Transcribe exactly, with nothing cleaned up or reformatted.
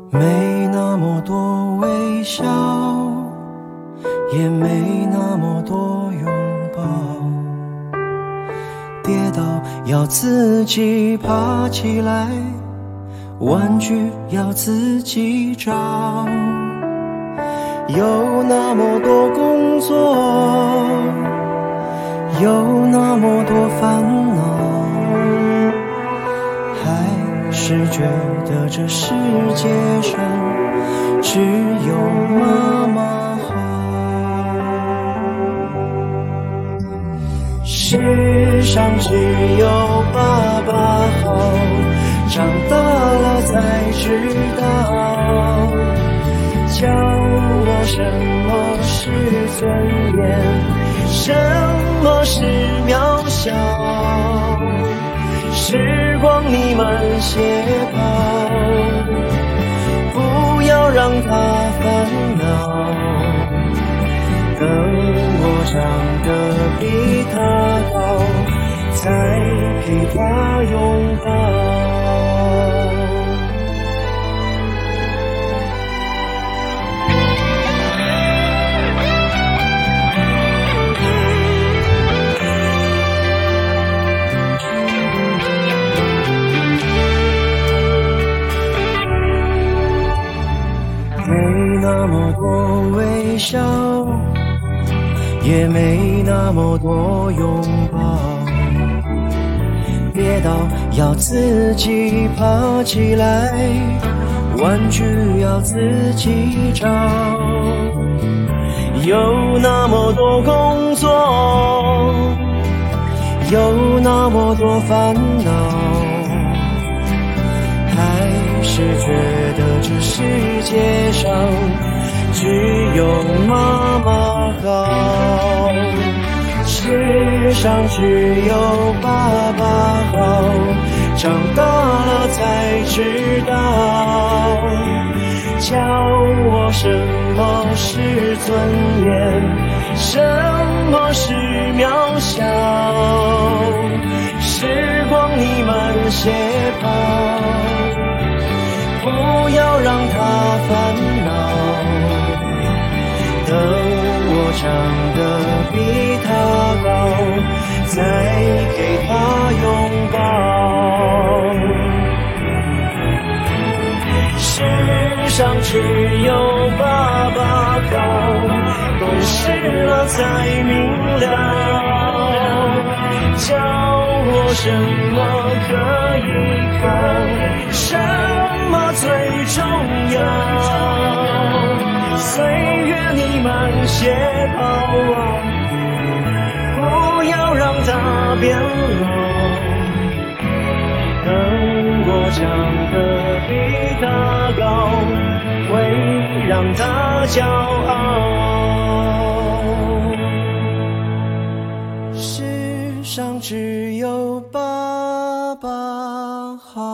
没那么多微笑，也没那么多拥抱，跌倒要自己爬起来，玩具要自己找，有那么多工作，有那么多烦恼，还是觉得这世界上只有妈妈好。世上只有爸爸好，长大了才知道，教我什么是尊严，什么是渺小。时光你慢些跑，不要让它烦恼，等我长得比他高，再给他拥抱。没那么多微笑，也没那么多拥抱，跌倒要自己爬起来，玩具要自己找，有那么多工作，有那么多烦恼，还是觉得这世界上只有妈妈好，世上只有爸爸好，长大了才知道，教我什么是尊严，什么是渺小。时光你慢些跑，不要让它烦恼，等我长得比他高，再给他拥抱。世上只有爸爸好，懂事了才明了，教我什么可以靠，什么最重要。岁月你慢些跑，不要让它变老，等我长得比他高，会让他骄傲。世上只有爸爸好。